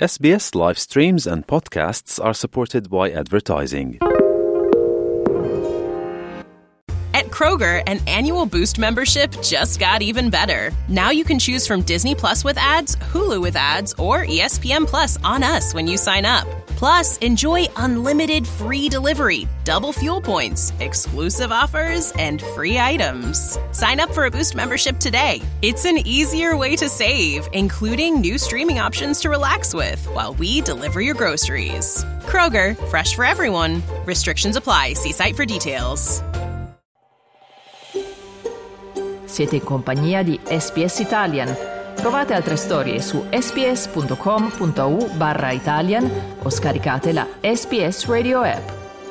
SBS live streams and podcasts are supported by advertising. At Kroger, an annual Boost membership just got even better. Now you can choose from Disney Plus with ads, Hulu with ads, or ESPN Plus on us when you sign up. Plus, enjoy unlimited free delivery, double fuel points, exclusive offers, and free items. Sign up for a Boost membership today. It's an easier way to save, including new streaming options to relax with while we deliver your groceries. Kroger, fresh for everyone. Restrictions apply. See site for details. Siete in compagnia di SBS Italian. Trovate altre storie su sbs.com.au/Italian o scaricate la SBS Radio app.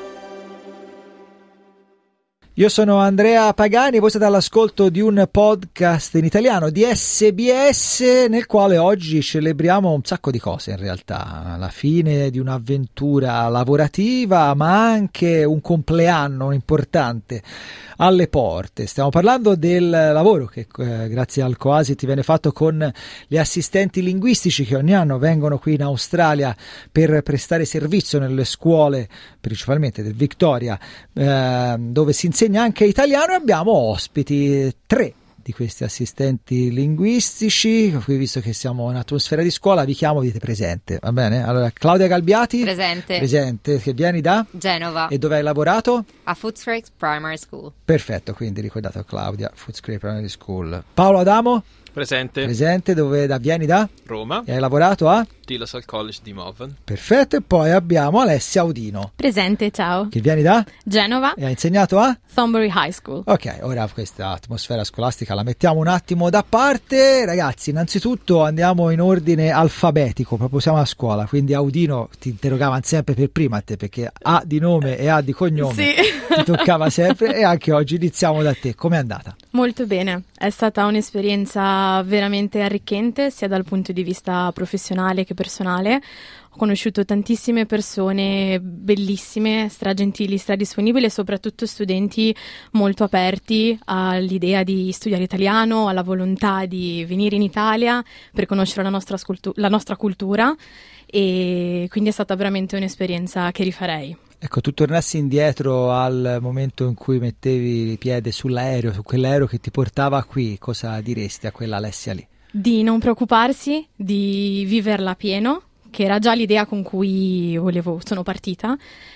Io sono Andrea Pagani, voi siete all'ascolto di un podcast in italiano di SBS nel quale oggi celebriamo un sacco di cose in realtà, la fine di un'avventura lavorativa ma anche un compleanno importante alle porte. Stiamo parlando del lavoro che grazie al Coasit viene fatto con gli assistenti linguistici che ogni anno vengono qui in Australia per prestare servizio nelle scuole principalmente del Victoria, dove si insegna anche italiano, e abbiamo ospiti 3 di questi assistenti linguistici. Qui, visto che siamo in atmosfera di scuola, vi chiamo, dite presente, va bene? Allora, Claudia Galbiati. Presente, che vieni da? Genova. E dove hai lavorato? A Footscray Primary School. Perfetto, quindi ricordate a Claudia, Footscray Primary School. Paolo Adamo. Presente, dove vieni da? Roma. E hai lavorato a? De La Salle College di Malvern. Perfetto, e poi abbiamo Alessia Audino. Presente, ciao. Che vieni da? Genova. E hai insegnato a? Thornbury High School. Ok, ora questa atmosfera scolastica la mettiamo un attimo da parte. Ragazzi, innanzitutto andiamo in ordine alfabetico, proprio siamo a scuola, quindi Audino ti interrogavano sempre per prima a te, perché A di nome e A di cognome sì. Ti toccava sempre, e anche oggi iniziamo da te. Com'è andata? Molto bene, è stata un'esperienza veramente arricchente sia dal punto di vista professionale che personale. Ho conosciuto tantissime persone bellissime, stragentili, stradisponibili e soprattutto studenti molto aperti all'idea di studiare italiano, alla volontà di venire in Italia per conoscere la nostra cultura, e quindi è stata veramente un'esperienza che rifarei. Ecco, tu tornassi indietro al momento in cui mettevi piede sull'aereo, su quell'aereo che ti portava qui, cosa diresti a quella Alessia lì? Di non preoccuparsi, di viverla pieno, che era già l'idea con cui sono partita,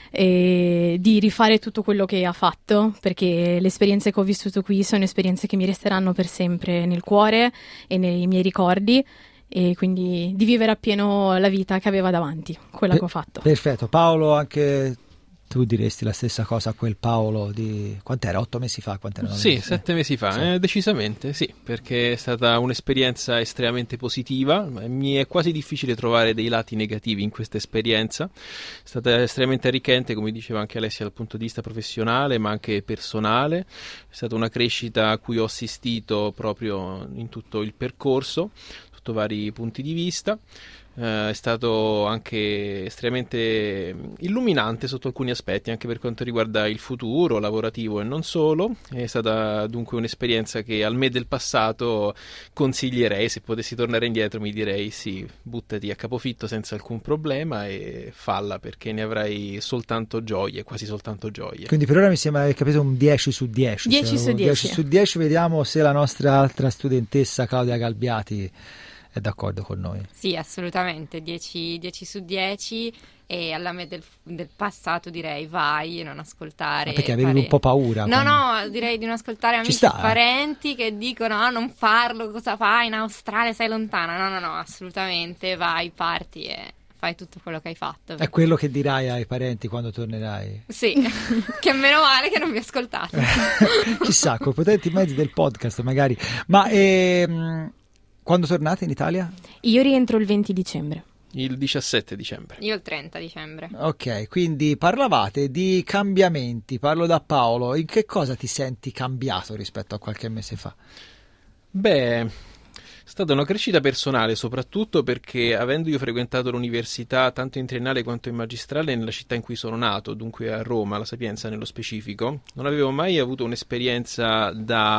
e di rifare tutto quello che ha fatto, perché le esperienze che ho vissuto qui sono esperienze che mi resteranno per sempre nel cuore e nei miei ricordi, e quindi di vivere appieno la vita che aveva davanti, quella che ho fatto. Perfetto. Paolo, anche tu diresti la stessa cosa a quel Paolo di quant'era? 8 mesi fa? Sì, 7 mesi fa, sì. Decisamente sì, perché è stata un'esperienza estremamente positiva. Mi è quasi difficile trovare dei lati negativi in questa esperienza. È stata estremamente arricchente, come diceva anche Alessia, dal punto di vista professionale ma anche personale. È stata una crescita a cui ho assistito proprio in tutto il percorso, sotto vari punti di vista. È stato anche estremamente illuminante sotto alcuni aspetti, anche per quanto riguarda il futuro lavorativo e non solo. È stata dunque un'esperienza che al me del passato consiglierei. Se potessi tornare indietro mi direi sì, buttati a capofitto senza alcun problema e falla, perché ne avrai soltanto gioie, quasi soltanto gioie. Quindi per ora mi sembra aver capito un 10 su 10. 10 su 10. 10 su 10, vediamo se la nostra altra studentessa Claudia Galbiati è d'accordo con noi. Sì, assolutamente, 10 su 10, e alla me del passato direi vai e non ascoltare. Ma perché avevi un po' paura? No, direi di non ascoltare amici e parenti che dicono non farlo, cosa fai in Australia, sei lontana. No, assolutamente vai, parti e fai tutto quello che hai fatto. È quello che dirai ai parenti quando tornerai? Sì, che meno male che non mi ascoltate. Chissà, con i potenti mezzi del podcast magari. Ma quando tornate in Italia? Io rientro il 20 dicembre. Il 17 dicembre. Io il 30 dicembre. Ok, quindi parlavate di cambiamenti, parlo da Paolo. In che cosa ti senti cambiato rispetto a qualche mese fa? Beh, è stata una crescita personale, soprattutto perché avendo io frequentato l'università tanto in triennale quanto in magistrale nella città in cui sono nato, dunque a Roma, La Sapienza nello specifico, non avevo mai avuto un'esperienza da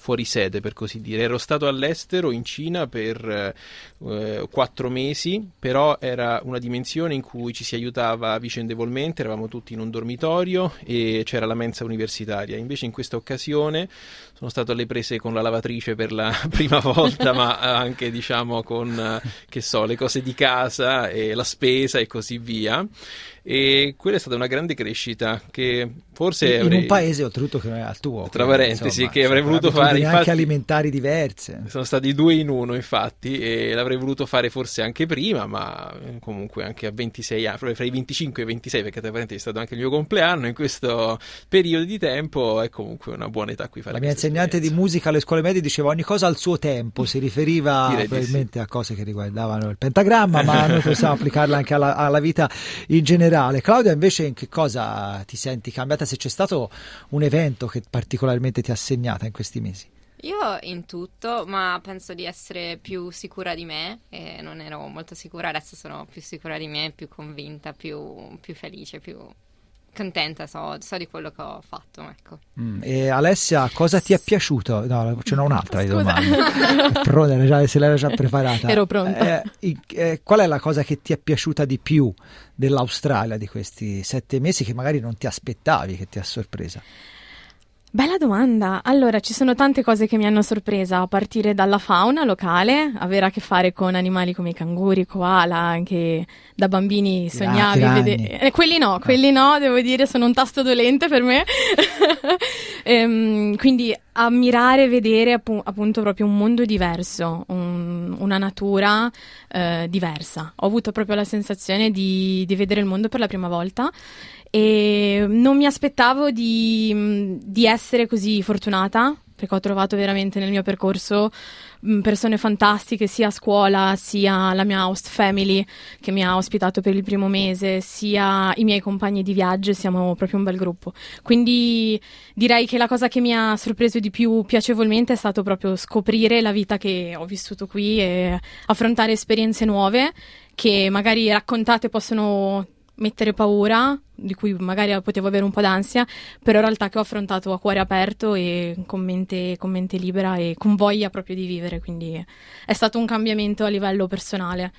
fuori sede, per così dire. Ero stato all'estero in Cina per 4 mesi, però era una dimensione in cui ci si aiutava vicendevolmente, eravamo tutti in un dormitorio e c'era la mensa universitaria. Invece in questa occasione sono stato alle prese con la lavatrice per la prima volta, ma anche diciamo con che so, le cose di casa e la spesa e così via. E quella è stata una grande crescita che forse in un paese oltretutto che non è al tuo, tra parentesi, insomma, che avrei voluto fare, infatti, anche alimentari diverse. Sono stati 2 in 1 infatti, e l'avrei voluto fare forse anche prima, ma comunque anche a 26 anni, proprio fra i 25 e i 26, perché tra parentesi è stato anche il mio compleanno in questo periodo di tempo, è comunque una buona età qui fare. La mia insegnante di musica alle scuole medie diceva ogni cosa al suo tempo, si riferiva probabilmente a cose che riguardavano il pentagramma, ma noi possiamo applicarla anche alla vita in generale. Claudia, invece, in che cosa ti senti cambiata, se c'è stato un evento che particolarmente ti ha segnata in questi mesi? Io in tutto, ma penso di essere più sicura di me, e non ero molto sicura, adesso sono più sicura di me, più convinta, più felice, più contenta, so di quello che ho fatto, ecco. E Alessia, cosa ti è piaciuto? No, ce n'ho un'altra di domanda. Se l'era già preparata. Ero pronta. Qual è la cosa che ti è piaciuta di più dell'Australia di questi 7 mesi, che magari non ti aspettavi, che ti ha sorpresa? Bella domanda. Allora, ci sono tante cose che mi hanno sorpresa, a partire dalla fauna locale, avere a che fare con animali come i canguri, koala, anche da bambini sognavi vedere. Quelli no, devo dire, sono un tasto dolente per me. Quindi ammirare, vedere appunto proprio un mondo diverso, una natura diversa. Ho avuto proprio la sensazione di vedere il mondo per la prima volta. E non mi aspettavo di essere così fortunata, perché ho trovato veramente nel mio percorso persone fantastiche, sia a scuola, sia la mia host family che mi ha ospitato per il primo mese, sia i miei compagni di viaggio, siamo proprio un bel gruppo. Quindi direi che la cosa che mi ha sorpreso di più piacevolmente è stato proprio scoprire la vita che ho vissuto qui e affrontare esperienze nuove che magari raccontate possono mettere paura, di cui magari potevo avere un po' d'ansia, però in realtà che ho affrontato a cuore aperto e con mente libera e con voglia proprio di vivere, quindi è stato un cambiamento a livello personale.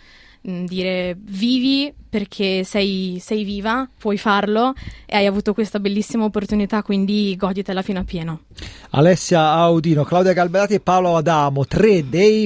Dire vivi perché sei viva, puoi farlo e hai avuto questa bellissima opportunità, quindi goditela fino a pieno. Alessia Audino, Claudia Galberati e Paolo Adamo, 3 dei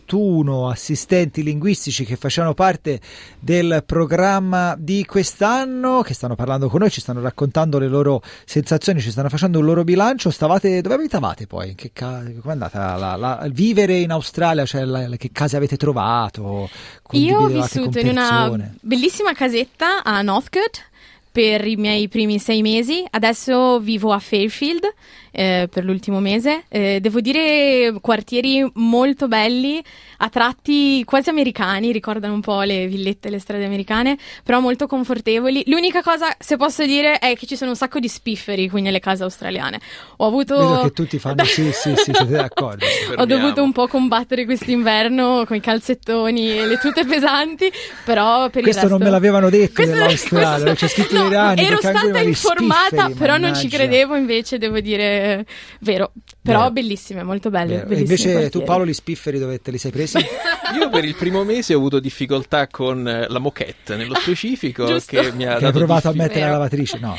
21 assistenti linguistici che facevano parte del programma di quest'anno, che stanno parlando con noi, ci stanno raccontando le loro sensazioni, ci stanno facendo un loro bilancio. Dove abitavate poi? Com'è andata a vivere in Australia? Cioè, che case avete trovato? Io ho vissuto in una bellissima casetta a Northcote per i miei primi 6 mesi, adesso vivo a Fairfield per l'ultimo mese. Devo dire quartieri molto belli, a tratti quasi americani, ricordano un po' le villette, le strade americane, però molto confortevoli. L'unica cosa, se posso dire, è che ci sono un sacco di spifferi qui nelle case australiane. Ho avuto... Vedo che tutti fanno sì, siete d'accordo. Ho dovuto un po' combattere quest'inverno con i calzettoni e le tute pesanti, però per questo il resto... non me l'avevano detto dell'australia, c'è scritto no, anni, ero stata informata, però non ci credevo, invece devo dire vero, però bellissime, molto belle. Invece quartieri. Tu Paolo, gli spifferi dove te li sei presi? Io per il primo mese ho avuto difficoltà con la moquette nello specifico, che mi ha dato provato a mettere la lavatrice, no.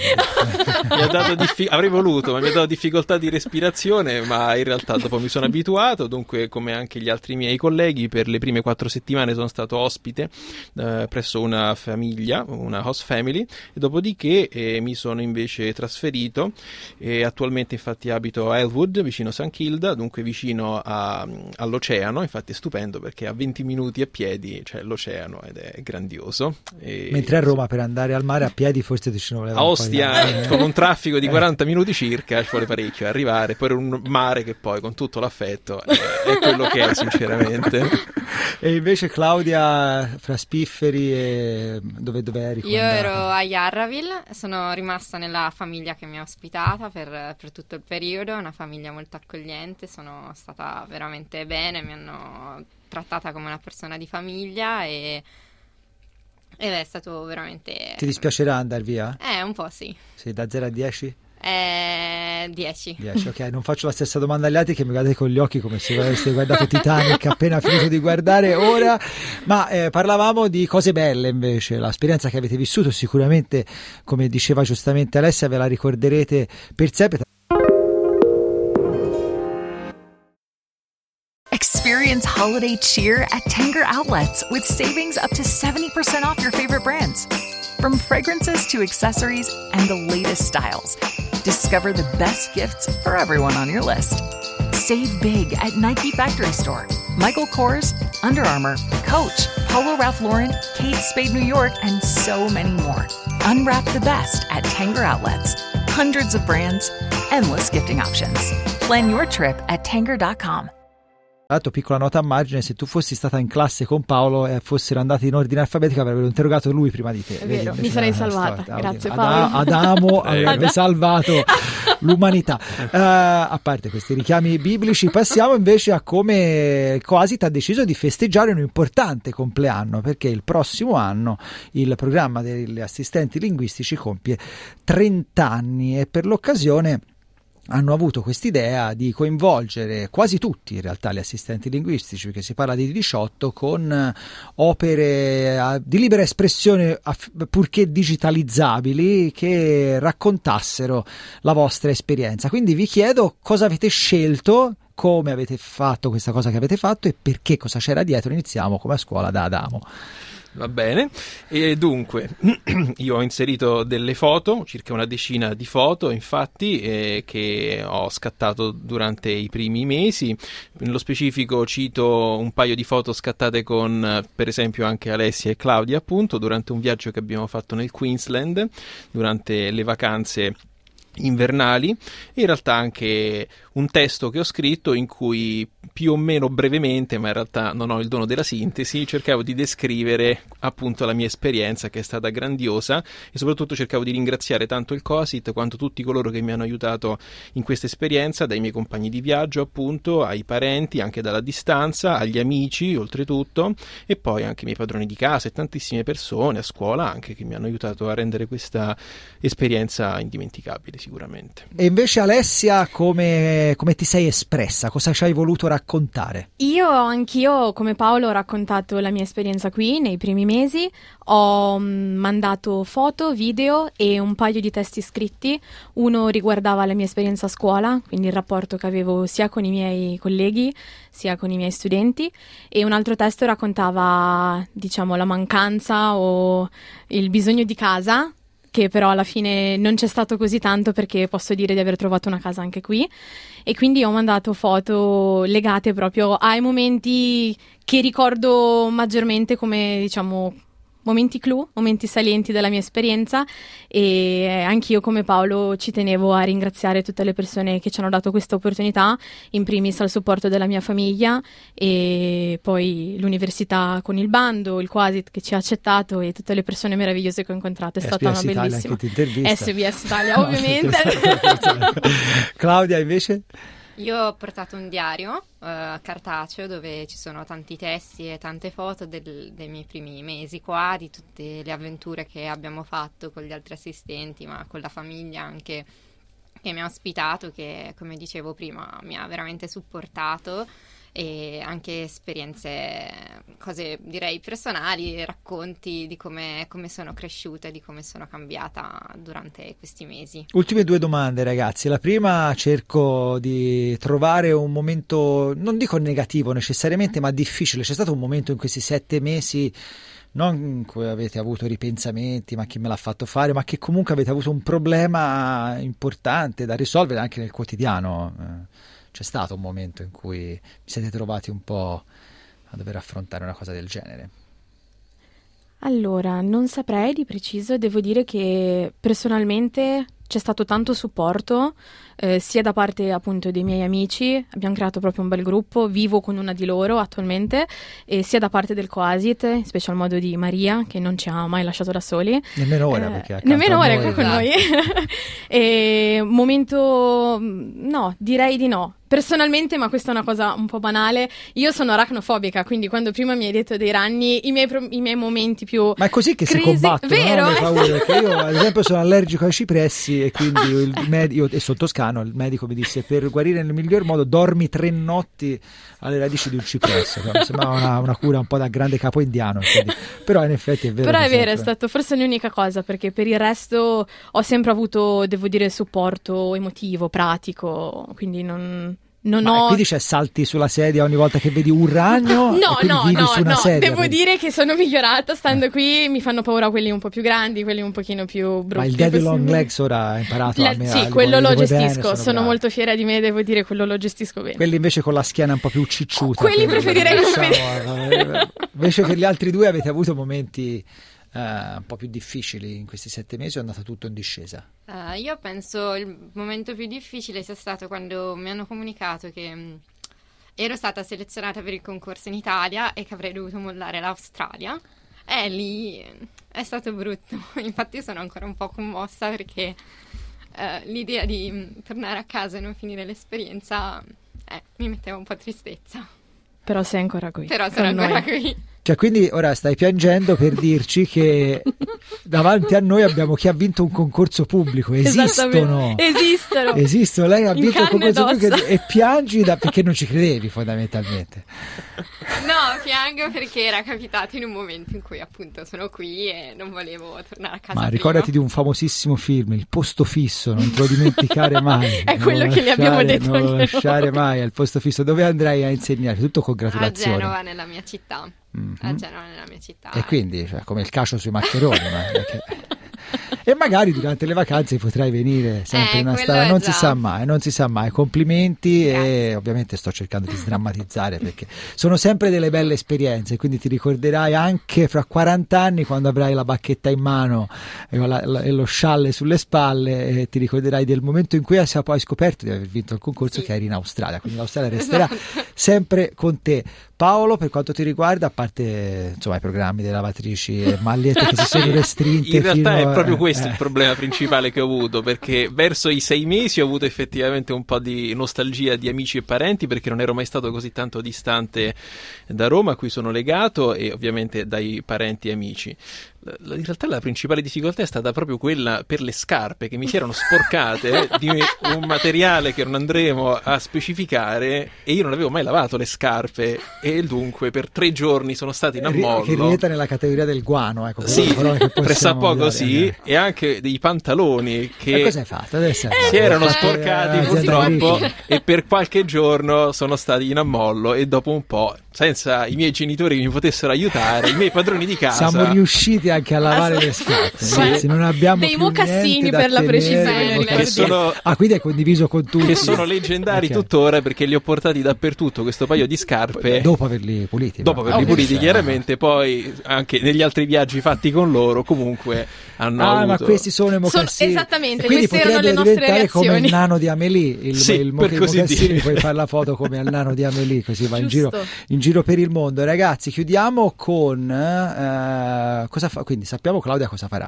Mi ha dato avrei voluto, ma mi ha dato difficoltà di respirazione, ma in realtà dopo mi sono abituato. Dunque, come anche gli altri miei colleghi, per le prime 4 settimane sono stato ospite presso una famiglia, una host family, e dopodiché mi sono invece trasferito e attualmente infatti abito a Elwood, vicino St. Kilda, dunque vicino all'oceano. Infatti è stupendo perché a 20 minuti a piedi c'è l'oceano ed è grandioso. Mentre a Roma per andare al mare a piedi forse ci voleva a Ostia con un traffico di 40 minuti circa ci vuole parecchio arrivare, per un mare che poi con tutto l'affetto è quello che è, sinceramente. E invece Claudia, fra spifferi e dove eri? Io ero a Yarraville, sono rimasta nella famiglia che mi ha ospitata per tutto il periodo, una famiglia molto accogliente, sono stata veramente bene, mi hanno trattata come una persona di famiglia ed è stato veramente... Ti dispiacerà andare via? Un po' sì. Sì, da 0 a 10? 10. 10, ok, non faccio la stessa domanda agli altri che mi guardate con gli occhi come se aveste guardato Titanic appena finito di guardare ora, ma parlavamo di cose belle invece, l'esperienza che avete vissuto sicuramente, come diceva giustamente Alessia, ve la ricorderete per sempre. Experience holiday cheer at Tanger Outlets with savings up to 70% off your favorite brands. From fragrances to accessories and the latest styles, discover the best gifts for everyone on your list. Save big at Nike Factory Store, Michael Kors, Under Armour, Coach, Polo Ralph Lauren, Kate Spade New York, and so many more. Unwrap the best at Tanger Outlets. Hundreds of brands, endless gifting options. Plan your trip at Tanger.com. Tra l'altro, piccola nota a margine, se tu fossi stata in classe con Paolo e fossero andati in ordine alfabetico avrebbero interrogato lui prima di te. È vero, mi sarei salvata, grazie Paolo. Adamo avrebbe salvato l'umanità. A parte questi richiami biblici, passiamo invece a come Coasit ha deciso di festeggiare un importante compleanno, perché il prossimo anno il programma degli assistenti linguistici compie 30 anni e per l'occasione hanno avuto quest'idea di coinvolgere quasi tutti in realtà gli assistenti linguistici, perché si parla di 18, con opere di libera espressione purché digitalizzabili che raccontassero la vostra esperienza. Quindi vi chiedo cosa avete scelto, come avete fatto questa cosa che avete fatto e perché, cosa c'era dietro. Iniziamo come a scuola da Adamo. Va bene, e dunque io ho inserito delle foto, circa una decina di foto infatti, che ho scattato durante i primi mesi. Nello specifico cito un paio di foto scattate con per esempio anche Alessia e Claudia, appunto, durante un viaggio che abbiamo fatto nel Queensland durante le vacanze invernali, e in realtà anche un testo che ho scritto in cui più o meno brevemente, ma in realtà non ho il dono della sintesi, cercavo di descrivere appunto la mia esperienza, che è stata grandiosa, e soprattutto cercavo di ringraziare tanto il Coasit quanto tutti coloro che mi hanno aiutato in questa esperienza, dai miei compagni di viaggio appunto, ai parenti anche dalla distanza, agli amici oltretutto, e poi anche i miei padroni di casa e tantissime persone a scuola anche che mi hanno aiutato a rendere questa esperienza indimenticabile sicuramente. E invece Alessia, come ti sei espressa? Cosa ci hai voluto raccontare? Anch'io come Paolo ho raccontato la mia esperienza qui nei primi mesi, ho mandato foto, video e un paio di testi scritti. Uno riguardava la mia esperienza a scuola, quindi il rapporto che avevo sia con i miei colleghi sia con i miei studenti, e un altro testo raccontava, diciamo, la mancanza o il bisogno di casa, che però alla fine non c'è stato così tanto, perché posso dire di aver trovato una casa anche qui, e quindi ho mandato foto legate proprio ai momenti che ricordo maggiormente come, diciamo, momenti clou, momenti salienti della mia esperienza. E anch'io come Paolo ci tenevo a ringraziare tutte le persone che ci hanno dato questa opportunità, in primis al supporto della mia famiglia e poi l'università con il bando, il Coasit che ci ha accettato e tutte le persone meravigliose che ho incontrato. È stata una bellissima SBS Italia, ovviamente. Claudia invece? Io ho portato un diario cartaceo dove ci sono tanti testi e tante foto dei miei primi mesi qua, di tutte le avventure che abbiamo fatto con gli altri assistenti, ma con la famiglia anche che mi ha ospitato, che come dicevo prima mi ha veramente supportato, e anche esperienze, cose direi personali, racconti di come sono cresciuta e di come sono cambiata durante questi mesi. Ultime due domande ragazzi. La prima, cerco di trovare un momento, non dico negativo necessariamente, ma difficile. C'è stato un momento in questi 7 mesi non in cui avete avuto ripensamenti, ma chi me l'ha fatto fare, ma che comunque avete avuto un problema importante da risolvere anche nel quotidiano? C'è stato un momento in cui vi siete trovati un po' a dover affrontare una cosa del genere? Allora, non saprei di preciso, devo dire che personalmente c'è stato tanto supporto, sia da parte appunto dei miei amici, abbiamo creato proprio un bel gruppo, vivo con una di loro attualmente, e sia da parte del Coasit, in special modo di Maria, che non ci ha mai lasciato da soli. Nemmeno ora, perché nemmeno ora è qua con noi. E momento, no, direi di no. personalmente, ma questa è una cosa un po' banale, io sono arachnofobica, quindi quando prima mi hai detto dei ragni, i miei momenti più Ma è così che crisi, si combattono, vero? no? Le paure, perché io ad esempio sono allergico ai cipressi e quindi io e sono toscano, il medico mi disse per guarire nel miglior modo dormi 3 notti alle radici di un cipresso, mi sembrava una cura un po' da grande capo indiano, quindi. Però in effetti è vero. Però è vero, è stato forse l'unica cosa, perché per il resto ho sempre avuto, devo dire, supporto emotivo, pratico, quindi non ho... Quindi salti sulla sedia ogni volta che vedi un ragno? No, sedia, devo dire che sono migliorata stando qui, mi fanno paura quelli un po' più grandi, quelli un pochino più brutti. Ma il Daddy Long Legs ora ha imparato a me. Sì, quello lo gestisco, bene, sono molto fiera di me, devo dire, quello lo gestisco bene. Quelli invece con la schiena un po' più cicciuta. Quelli preferirei non vedere. Invece che gli altri due avete avuto momenti un po' più difficili in questi 7 mesi, o è andato tutto in discesa? Io penso il momento più difficile sia stato quando mi hanno comunicato che ero stata selezionata per il concorso in Italia e che avrei dovuto mollare l'Australia. Lì è stato brutto, infatti sono ancora un po' commossa perché l'idea di tornare a casa e non finire l'esperienza mi metteva un po' tristezza. Però sei ancora qui. Però sono ancora qui. Cioè, quindi ora stai piangendo per dirci che davanti a noi abbiamo chi ha vinto un concorso pubblico. Esistono. Lei ha vinto un concorso pubblico e piangi perché non ci credevi, fondamentalmente. No, piango perché era capitato in un momento in cui appunto sono qui e non volevo tornare a casa. Ma ricordati di un famosissimo film, Il posto fisso, non te lo dimenticare mai. È quello che gli abbiamo detto. Non lo lasciare mai al posto fisso. Dove andrai a insegnare? Tutto congratulazioni. A Genova, nella mia città. A Genova, nella mia città. E quindi, come il cacio sui maccheroni. E magari durante le vacanze potrai venire sempre in una strada, non si sa mai. Complimenti. Grazie. E ovviamente sto cercando di sdrammatizzare perché sono sempre delle belle esperienze, quindi ti ricorderai anche fra 40 anni quando avrai la bacchetta in mano e lo scialle sulle spalle, e ti ricorderai del momento in cui hai scoperto di aver vinto il concorso, che eri in Australia, quindi l'Australia resterà sempre con te. Paolo, per quanto ti riguarda, a parte insomma i programmi delle lavatrici e magliette che si sono restrinte, in realtà è proprio questo il problema principale che ho avuto, perché verso i 6 mesi ho avuto effettivamente un po' di nostalgia di amici e parenti, perché non ero mai stato così tanto distante da Roma, a cui sono legato, e ovviamente dai parenti e amici. In realtà la principale difficoltà è stata proprio quella per le scarpe, che mi si erano sporcate di un materiale che non andremo a specificare, e io non avevo mai lavato le scarpe, e dunque per 3 giorni sono stati in ammollo. Che rientra nella categoria del guano, ecco. Sì, pressappoco sì, e anche dei pantaloni che cosa hai fatto? Adesso si erano sporcati purtroppo, e per qualche giorno sono stati in ammollo, e dopo un po', senza i miei genitori che mi potessero aiutare, i miei padroni di casa, siamo riusciti anche a lavare le scarpe. Sì, non abbiamo dei più mocassini per la precisione, quindi è condiviso con tutti, che sono leggendari tuttora, perché li ho portati dappertutto questo paio di scarpe dopo averli puliti, chiaramente. Poi anche negli altri viaggi fatti con loro comunque hanno avuto... ma questi sono i mocassini, esattamente, quindi queste erano le nostre reazioni, come il nano di Amélie, il mocassini, puoi fare la foto come al nano di Amélie, così va in giro per il mondo. Ragazzi, chiudiamo con cosa fa? Quindi sappiamo Claudia cosa farà,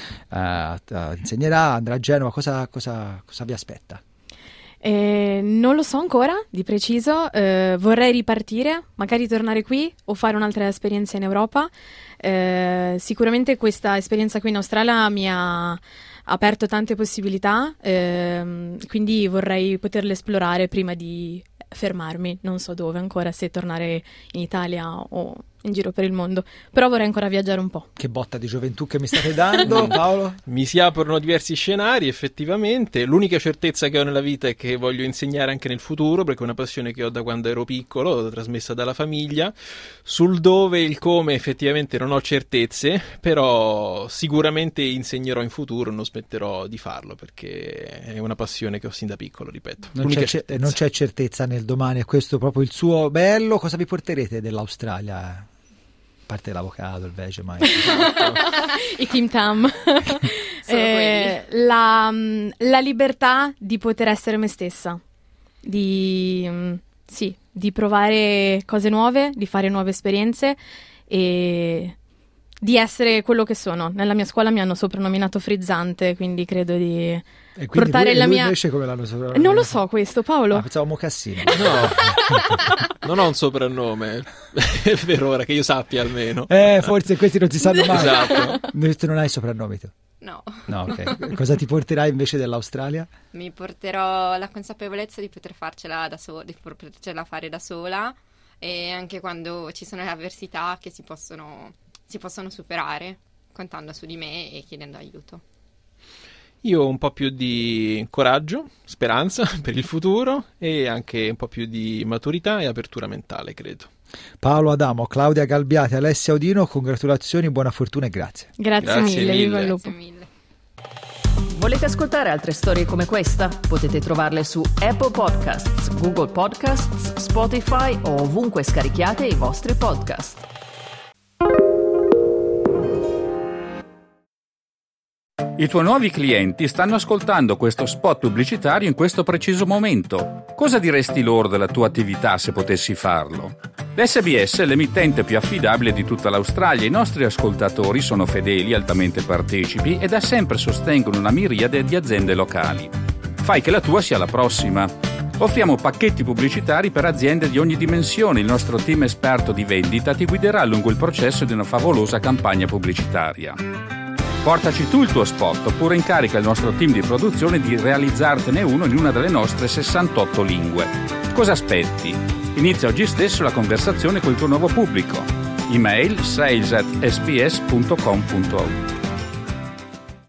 insegnerà, andrà a Genova, cosa vi aspetta? Non lo so ancora di preciso, vorrei ripartire, magari tornare qui o fare un'altra esperienza in Europa. Sicuramente questa esperienza qui in Australia mi ha aperto tante possibilità, quindi vorrei poterle esplorare prima di fermarmi, non so dove ancora, se tornare in Italia o in giro per il mondo, però vorrei ancora viaggiare un po'. Che botta di gioventù che mi state dando, Paolo? Mi si aprono diversi scenari, effettivamente. L'unica certezza che ho nella vita è che voglio insegnare anche nel futuro, perché è una passione che ho da quando ero piccolo, trasmessa dalla famiglia. Sul dove e il come effettivamente non ho certezze, però sicuramente insegnerò in futuro, non smetterò di farlo, perché è una passione che ho sin da piccolo, ripeto. Non c'è certezza nel domani, è questo proprio il suo bello. Cosa vi porterete dell'Australia? A parte l'avocado, il Vegemite, i Tim Tam. La libertà di poter essere me stessa, di provare cose nuove, di fare nuove esperienze e di essere quello che sono. Nella mia scuola mi hanno soprannominato frizzante, quindi credo di portare la mia... invece come l'hanno soprannominato? Non lo so questo, Paolo. Pensavo Mocassini. No, non ho un soprannome, per ora, che io sappia almeno. Forse questi non si sanno mai. Esatto. Tu non hai soprannomi tu? No. No, ok. Cosa ti porterai invece dell'Australia? Mi porterò la consapevolezza di poter farcela da sola, di potercela fare da sola, e anche quando ci sono le avversità che si possono superare contando su di me e chiedendo aiuto. Io ho un po' più di coraggio, speranza per il futuro e anche un po' più di maturità e apertura mentale, credo. Paolo Adamo, Claudia Galbiati, Alessia Odino, congratulazioni, buona fortuna e grazie. Grazie mille, viva il lupo. Grazie mille. Volete ascoltare altre storie come questa? Potete trovarle su Apple Podcasts, Google Podcasts, Spotify o ovunque scarichiate i vostri podcast. I tuoi nuovi clienti stanno ascoltando questo spot pubblicitario in questo preciso momento. Cosa diresti loro della tua attività se potessi farlo? L'SBS è l'emittente più affidabile di tutta l'Australia. I nostri ascoltatori sono fedeli, altamente partecipi e da sempre sostengono una miriade di aziende locali. Fai che la tua sia la prossima. Offriamo pacchetti pubblicitari per aziende di ogni dimensione. Il nostro team esperto di vendita ti guiderà lungo il processo di una favolosa campagna pubblicitaria. Portaci tu il tuo spot oppure incarica il nostro team di produzione di realizzartene uno in una delle nostre 68 lingue. Cosa aspetti? Inizia oggi stesso la conversazione col tuo nuovo pubblico. Email sales@sbs.com.au.